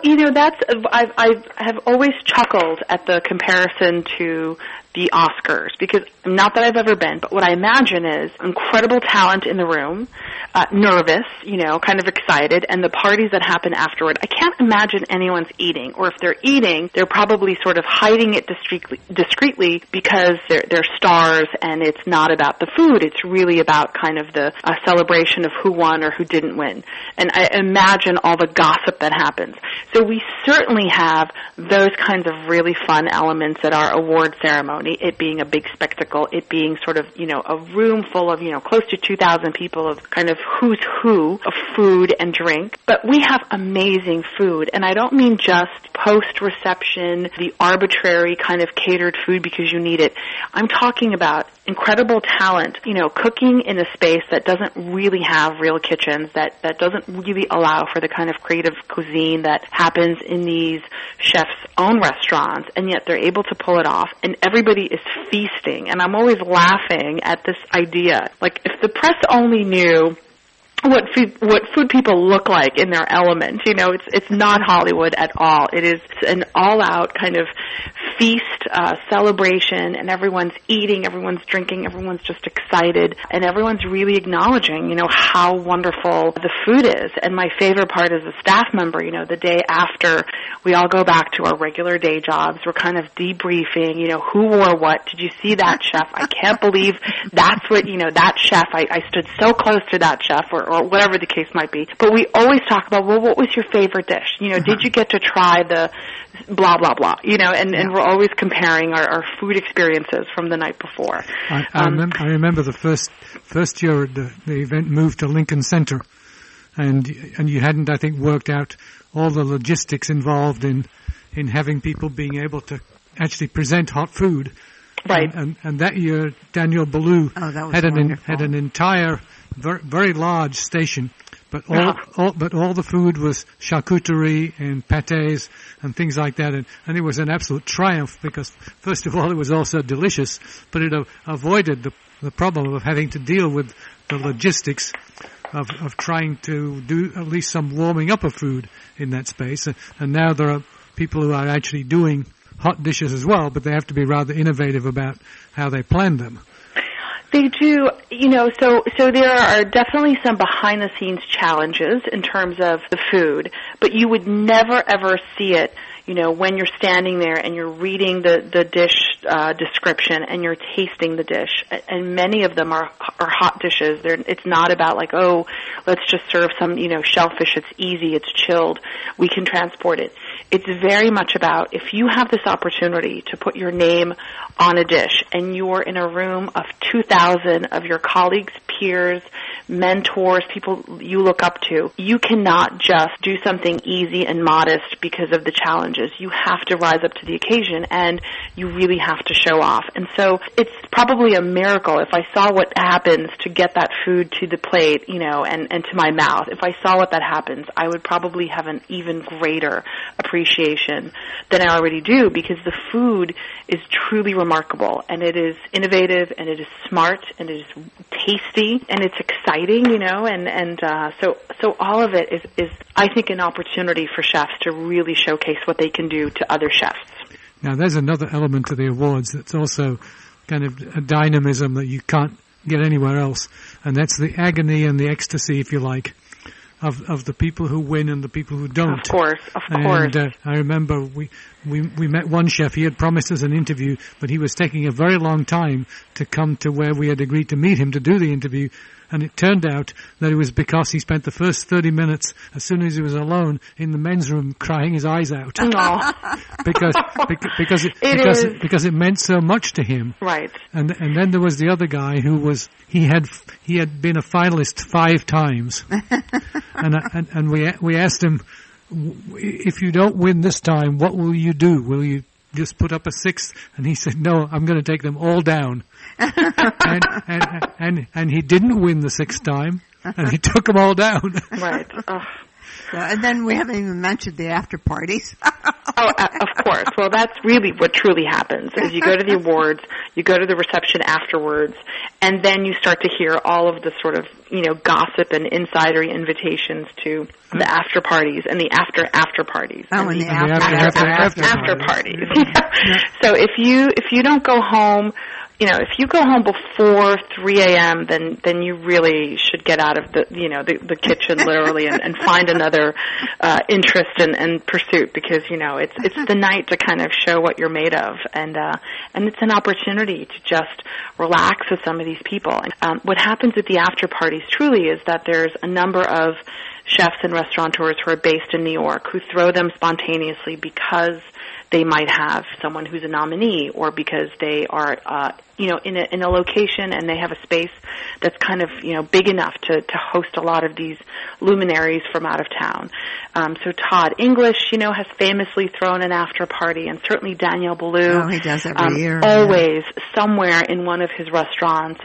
I have always chuckled at the comparison to the Oscars, because not that I've ever been, but what I imagine is incredible talent in the room, nervous, kind of excited, and the parties that happen afterward. I can't imagine anyone's eating, or if they're eating, they're probably sort of hiding it discreetly because they're stars, and it's not about the food. It's really about kind of the celebration of who won or who didn't win. And I imagine all the gossip that happens. So we certainly have those kinds of really fun elements at our award ceremony. ceremony, it being a big spectacle, it being sort of, a room full of, close to 2,000 people of kind of who's who of food and drink. But we have amazing food, and I don't mean just post-reception, the arbitrary kind of catered food because you need it. I'm talking about incredible talent, cooking in a space that doesn't really have real kitchens, that doesn't really allow for the kind of creative cuisine that happens in these chefs' own restaurants, and yet they're able to pull it off, and everybody is feasting. And I'm always laughing at this idea. Like, if the press only knew what food people look like in their element. It's not Hollywood at all. It is an all-out kind of feast, celebration, and everyone's eating, everyone's drinking, everyone's just excited, and everyone's really acknowledging, how wonderful the food is. And my favorite part as a staff member, the day after we all go back to our regular day jobs, we're kind of debriefing, who wore what. Did you see that chef? I can't believe that's what, that chef, I stood so close to that chef, or whatever the case might be. But we always talk about, well, what was your favorite dish? Did you get to try the blah, blah, blah? And we're always comparing our food experiences from the night before. I remember the first year the event moved to Lincoln Center, and you hadn't, I think, worked out all the logistics involved in having people being able to actually present hot food. Right. And that year, Daniel Boulou had an entire very large station, but all the food was charcuterie and pâtés and things like that, and it was an absolute triumph because first of all it was also delicious, but it avoided the problem of having to deal with the logistics of trying to do at least some warming up of food in that space, and now there are people who are actually doing hot dishes as well, but they have to be rather innovative about how they plan them. They do, so there are definitely some behind-the-scenes challenges in terms of the food, but you would never, ever see it, when you're standing there and you're reading the dish description and you're tasting the dish. And many of them are hot dishes. It's not about like, oh, let's just serve some, shellfish. It's easy. It's chilled. We can transport it. It's very much about if you have this opportunity to put your name on a dish and you're in a room of 2,000 of your colleagues, peers, mentors, people you look up to, you cannot just do something easy and modest because of the challenges. You have to rise up to the occasion and you really have to show off. And so it's probably a miracle if I saw what happens to get that food to the plate, and to my mouth. If I saw what that happens, I would probably have an even greater appreciation than I already do because the food is truly remarkable and it is innovative and it is smart and it is tasty and it's exciting, so all of it is I think an opportunity for chefs to really showcase what they can do to other chefs. Now there's another element to the awards that's also kind of a dynamism that you can't get anywhere else, and that's the agony and the ecstasy, if you like, of the people who win and the people who don't. Of course. And I remember we met one chef. He had promised us an interview, but he was taking a very long time to come to where we had agreed to meet him to do the interview. And it turned out that it was because he spent the first 30 minutes, as soon as he was alone, in the men's room crying his eyes out. because it meant so much to him. Right. And then there was the other guy who he had been a finalist 5 times. and we asked him, if you don't win this time, what will you do? Will you just put up a 6th? And he said, no, I'm going to take them all down. and he didn't win the 6th time, and he took them all down. Right. And then we haven't even mentioned the after parties. Of course. Well, that's really what truly happens is you go to the awards, you go to the reception afterwards, and then you start to hear all of the sort of, gossip and insidery invitations to the after parties and the after parties. Oh, and the after parties. So if you don't go home, if you go home before 3 a.m., then you really should get out of the kitchen literally and find another interest and pursuit because it's the night to kind of show what you're made of and it's an opportunity to just relax with some of these people. And what happens at the after parties truly is that there's a number of chefs and restaurateurs who are based in New York who throw them spontaneously because they might have someone who's a nominee, or because they are, in a location and they have a space that's kind of, big enough to host a lot of these luminaries from out of town. So Todd English, has famously thrown an after party, and certainly Daniel Boulou. Oh, he does every year. Always somewhere in one of his restaurants,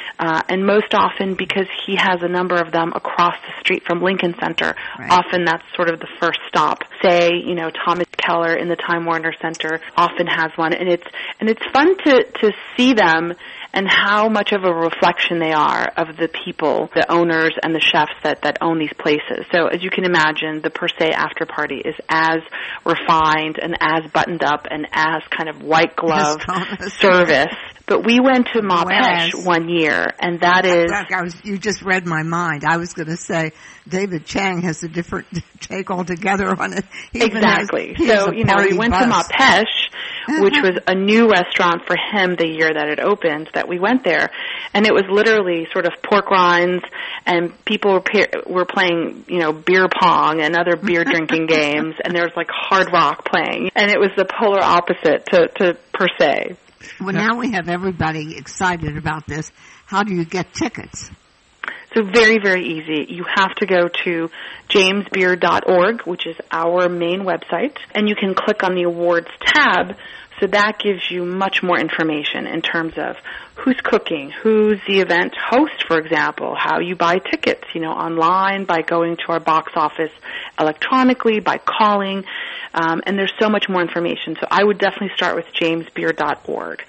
and most often because he has a number of them across the street from Lincoln Center. Right. Often that's sort of the first stop. Say, Thomas Keller in the Time Warner Center often has one, and it's fun to see them and how much of a reflection they are of the people, the owners and the chefs that own these places. So as you can imagine, the Per Se after party is as refined and as buttoned up and as kind of white glove service. But we went to Ma Pesh one year, and that is... you just read my mind. I was going to say David Chang has a different take altogether on it. Exactly. So, we went to Ma Pesh, which was a new restaurant for him the year that it opened, that we went there. And it was literally sort of pork rinds, and people were playing, beer pong and other beer drinking games, and there was like hard rock playing. And it was the polar opposite to Per Se. Well, now we have everybody excited about this. How do you get tickets? So very, very easy. You have to go to jamesbeard.org, which is our main website, and you can click on the awards tab. So that gives you much more information in terms of who's cooking, who's the event host, for example, how you buy tickets, online, by going to our box office electronically, by calling, and there's so much more information. So I would definitely start with jamesbeard.org.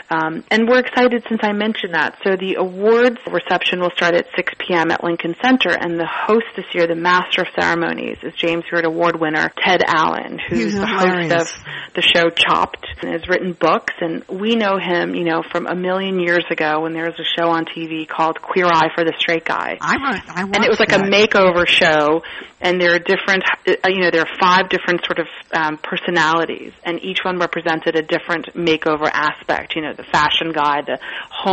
And we're excited since I mentioned that. So the awards reception will start at 6 p.m. at Lincoln Center, and the host this year, the Master of Ceremonies, is James Beard Award winner Ted Allen, who's the host of the show Chopped, and has written books. And we know him, from a million years ago when there was a show on TV called Queer Eye for the Straight Guy. And it was like a makeover show, and there are different, there are 5 different sort of personalities, and each one represented a different makeover aspect. The fashion guy, the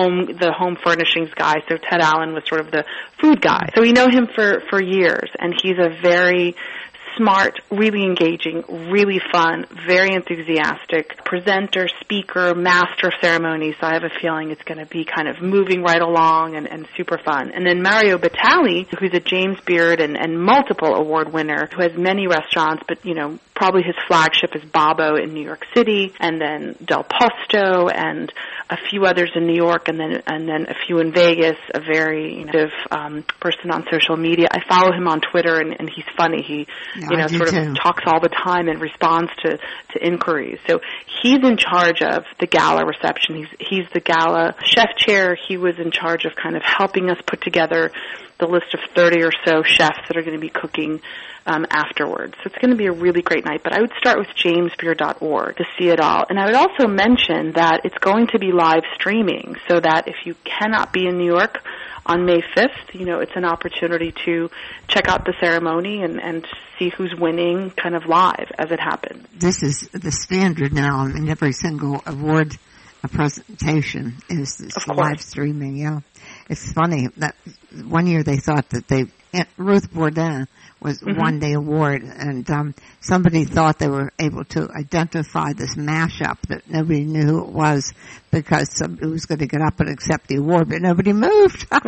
home furnishings guy. So Ted Allen was sort of the food guy. So we know him for years, and he's a very smart, really engaging, really fun, very enthusiastic presenter, speaker, master of ceremonies. So I have a feeling it's going to be kind of moving right along and super fun. And then Mario Batali, who's a James Beard and multiple award winner, who has many restaurants, but probably his flagship is Babbo in New York City, and then Del Posto, and a few others in New York, and then a few in Vegas. A very active person on social media. I follow him on Twitter, and he's funny. He sort of talks all the time and responds to inquiries. So he's in charge of the gala reception. He's the gala chef chair. He was in charge of kind of helping us put together the list of 30 or so chefs that are going to be cooking afterwards. So it's going to be a really great night. But I would start with jamesbeard.org to see it all. And I would also mention that it's going to be live streaming, so that if you cannot be in New York on May 5th, it's an opportunity to check out the ceremony and see who's winning kind of live as it happens. This is the standard now. I mean, every single award presentation is live streaming, yeah. It's funny that one year they thought that Ruth Bourdin was won the award, and somebody thought they were able to identify this mashup that nobody knew who it was, because somebody was going to get up and accept the award, but nobody moved. All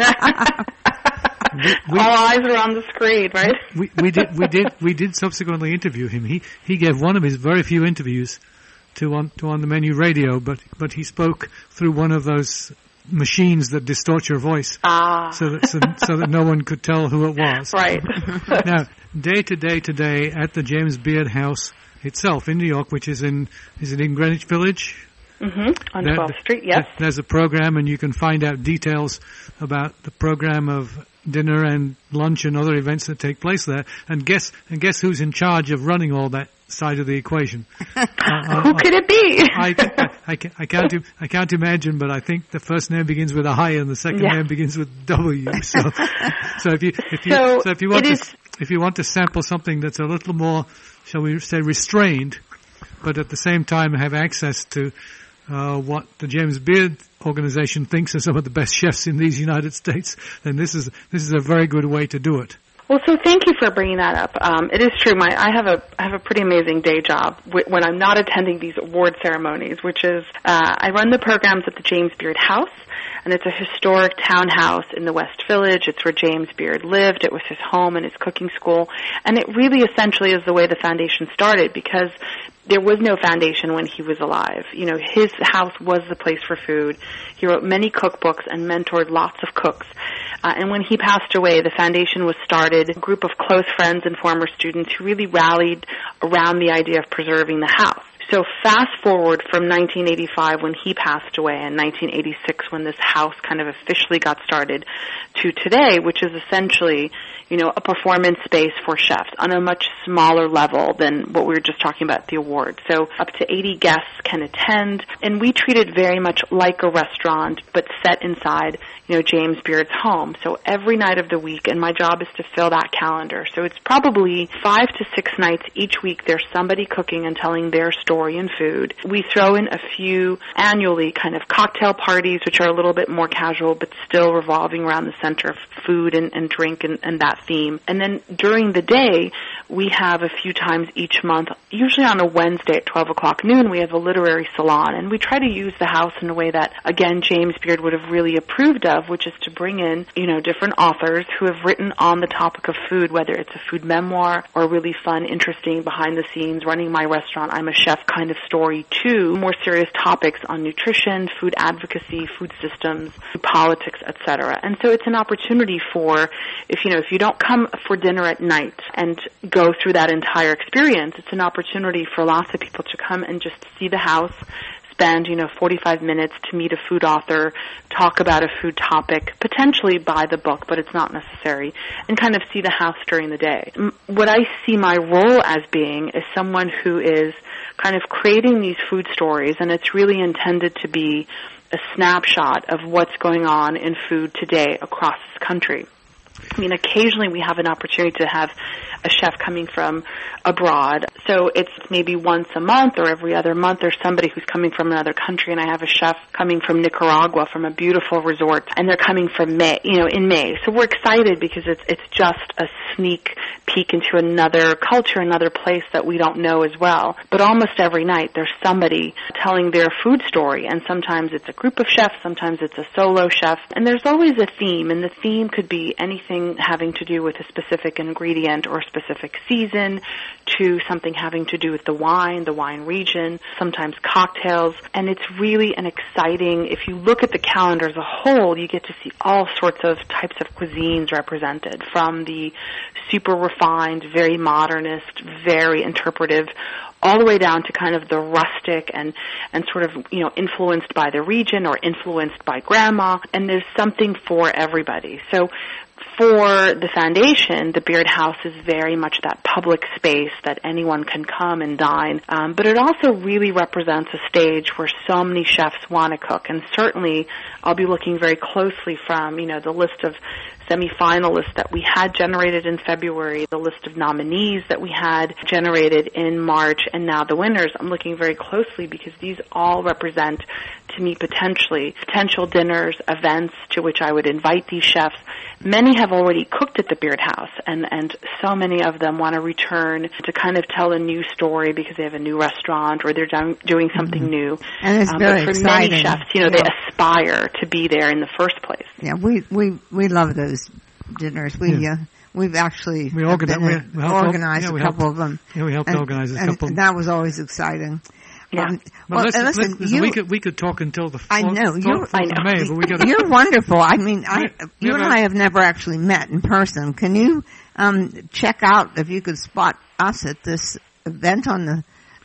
eyes are on the screen, right? We did subsequently interview him. He gave one of his very few interviews to On the Menu Radio, but he spoke through one of those machines that distort your voice, so that no one could tell who it was. Right. Now, day to day at the James Beard House itself in New York, which is in Greenwich Village? Mm-hmm. On 12th Street, yes. There's a program, and you can find out details about the program of dinner and lunch and other events that take place there. And guess who's in charge of running all that side of the equation? Who could it be? I can't imagine, but I think the first name begins with a I and the second name begins with W. So if you want to sample something that's a little more, shall we say, restrained, but at the same time have access to what the James Beard organization thinks are some of the best chefs in these United States, then this is a very good way to do it. Well, so thank you for bringing that up. It is true. I have a pretty amazing day job when I'm not attending these award ceremonies, which is I run the programs at the James Beard House, and it's a historic townhouse in the West Village. It's where James Beard lived. It was his home and his cooking school, and it really essentially is the way the foundation started, because there was no foundation when he was alive. You know, his house was the place for food. He wrote many cookbooks and mentored lots of cooks. And when he passed away, the foundation was started, a group of close friends and former students who really rallied around the idea of preserving the house. So fast forward from 1985 when he passed away and 1986 when this house kind of officially got started to today, which is essentially, you know, a performance space for chefs on a much smaller level than what we were just talking about at the awards. So up to 80 guests can attend, and we treat it very much like a restaurant but set inside, you know, James Beard's home. So every night of the week, and my job is to fill that calendar. So it's probably 5 to 6 nights each week there's somebody cooking and telling their story and food. We throw in a few annually kind of cocktail parties, which are a little bit more casual, but still revolving around the center of food and drink and that theme. And then during the day, we have a few times each month, usually on a Wednesday at 12 o'clock noon, we have a literary salon. And we try to use the house in a way that, again, James Beard would have really approved of, which is to bring in, you know, different authors who have written on the topic of food, whether it's a food memoir or really fun, interesting, behind the scenes, running my restaurant, I'm a chef kind of story, to more serious topics on nutrition, food advocacy, food systems, food politics, etc. And so it's an opportunity for, if you don't come for dinner at night and go through that entire experience, it's an opportunity for lots of people to come and just see the house, spend, 45 minutes to meet a food author, talk about a food topic, potentially buy the book, but it's not necessary, and kind of see the house during the day. What I see my role as being is someone who is kind of creating these food stories, and it's really intended to be a snapshot of what's going on in food today across this country. I mean, occasionally we have an opportunity to have a chef coming from abroad. So it's maybe once a month or every other month there's somebody who's coming from another country, and I have a chef coming from Nicaragua from a beautiful resort, and they're coming from in May. So we're excited because it's just a sneak peek into another culture, another place that we don't know as well. But almost every night there's somebody telling their food story, and sometimes it's a group of chefs, sometimes it's a solo chef, and there's always a theme, and the theme could be anything having to do with a specific ingredient or a specific season, to something having to do with the wine region, sometimes cocktails. And it's really an exciting, if you look at the calendar as a whole, you get to see all sorts of types of cuisines represented, from the super refined, very modernist, very interpretive, all the way down to kind of the rustic and sort of, influenced by the region or influenced by grandma. And there's something for everybody. So for the foundation, the Beard House is very much that public space that anyone can come and dine. But it also really represents a stage where so many chefs want to cook. And certainly I'll be looking very closely from, the list of semi-finalists that we had generated in February, the list of nominees that we had generated in March, and now the winners. I'm looking very closely because these all represent, to me, potential dinners, events to which I would invite these chefs. Many have already cooked at the Beard House, and so many of them want to return to kind of tell a new story because they have a new restaurant or they're doing something new. And it's very but for exciting. many chefs, they aspire to be there in the first place. Yeah, we love those dinners. We've actually organized a couple of them. Yeah, we helped organize a couple. And that was always exciting. Yeah. Listen, we could talk until the I know you're May, but we got you're wonderful. I mean, you and I have never actually met in person. Can you check out if you could spot us at this event on the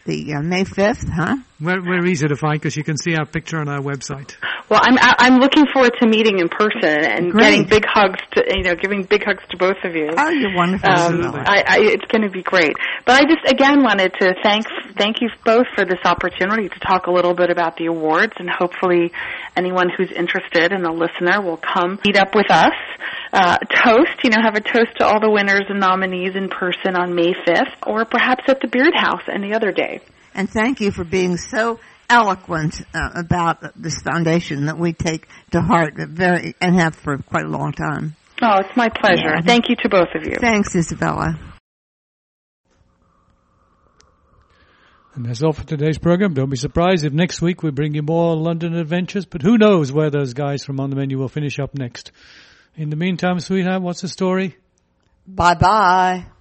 May 5th? Huh? We're easy to find because you can see our picture on our website. Well, I'm looking forward to meeting in person and getting big hugs giving big hugs to both of you. Oh, you're wonderful. It's going to be great. But I just again wanted to thank you both for this opportunity to talk a little bit about the awards, and hopefully anyone who's interested and a listener will come meet up with us, have a toast to all the winners and nominees in person on May 5th, or perhaps at the Beard House any other day. And thank you for being so eloquent about this foundation that we take to heart and have for quite a long time. Oh, it's my pleasure. Yeah. Thank you to both of you. Thanks, Isabella. And that's all for today's program. Don't be surprised if next week we bring you more London adventures, but who knows where those guys from On the Menu will finish up next. In the meantime, sweetheart, what's the story? Bye-bye.